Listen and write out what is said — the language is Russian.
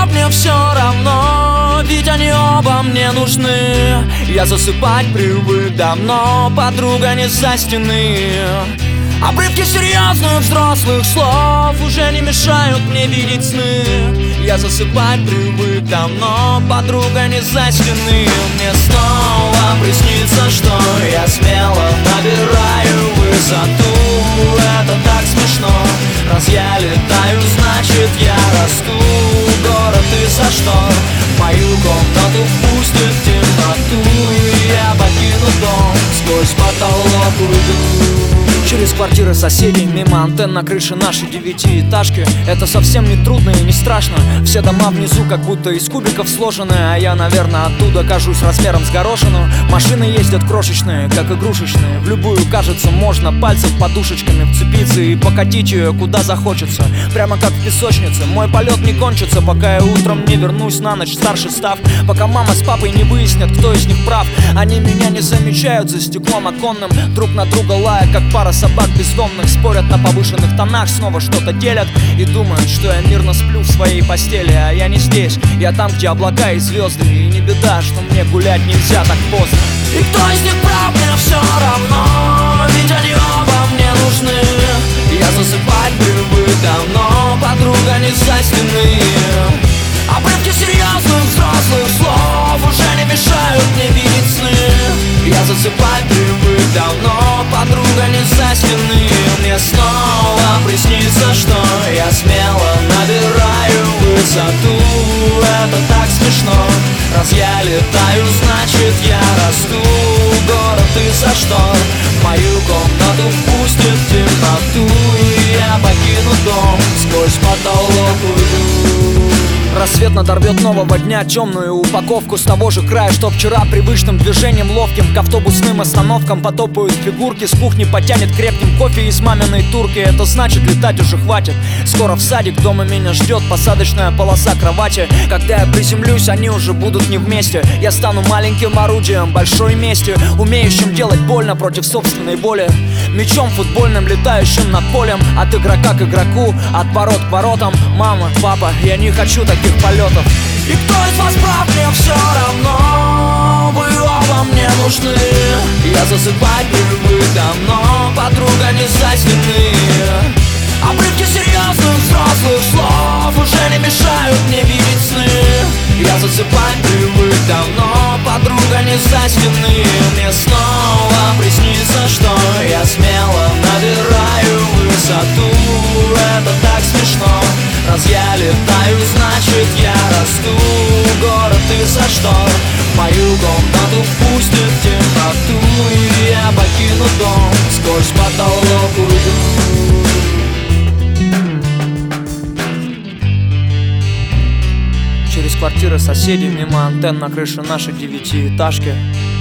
прав, мне все равно, ведь они оба мне нужны. Я засыпать привык давно, подруга не со стены. Обрывки серьезных взрослых слов уже не мешают мне видеть сны. Я засыпать привык давно, подруга не за стены. Мне снова приснится, что я смело набираю высоту. Это так смешно, раз я летаю, значит я расту. Город и за штор мою комнату впустит в темноту. И я покину дом, сквозь потолок уйду. Через квартиры соседей, мимо антенн на крыше нашей девятиэтажки. Это совсем не трудно и не страшно. Все дома внизу как будто из кубиков сложены, а я, наверное, оттуда кажусь размером с горошину. Машины ездят крошечные, как игрушечные. В любую, кажется, можно пальцев подушечками вцепиться и покатить ее куда захочется, прямо как в песочнице. Мой полет не кончится, пока я утром не вернусь на ночь старше став. Пока мама с папой не выяснят, кто из них прав. Они меня не замечают за стеклом оконным, друг на друга лая, как пара собак бездомных. Спорят на повышенных тонах, снова что-то делят и думают, что я мирно сплю в своей постели. А я не здесь, я там, где облака и звезды. И не беда, что мне гулять нельзя так поздно. И кто из них прав, мне все равно, ведь они оба мне нужны. Я засыпать привык давно, подруга не со стены. Обрывки серьезных взрослых слов уже не мешают мне видеть сны. Я засыпать привык давно, подруга не со стены. Мне снова приснится, что я смело набираю высоту. Это так смешно, раз я летаю, значит я расту. Город из-за штор мою комнату впустит в темноту. И я покину дом, сквозь потолок уйду. Рассвет надорвет нового дня темную упаковку с того же края, что вчера. Привычным движением ловким к автобусным остановкам потопают фигурки. С кухни потянет крепким кофе из маминой турки. Это значит, летать уже хватит. Скоро в садик, дома меня ждет посадочная полоса кровати. Когда я приземлюсь, они уже будут не вместе. Я стану маленьким орудием большой мести, умеющим делать больно против собственной боли. Мячом футбольным, летающим над полем. От игрока к игроку, от ворот к воротам. Мама, папа, я не хочу таких полетов. И кто из вас прав, мне все равно, вы оба мне нужны. Я засыпать привык давно, подруга не со стены. Обрывки серьезных взрослых слов уже не мешают мне видеть сны. Я засыпать привык давно, подруга не со стены. Мне снова приснится, что я смело набираю высоту. Это так смешно, раз я летаю, значит я расту. Город из-за штор мою комнату впустит в темноту. И я покину дом, сквозь потолок уйду. Через квартиры соседей, мимо антенн на крыше нашей девятиэтажки.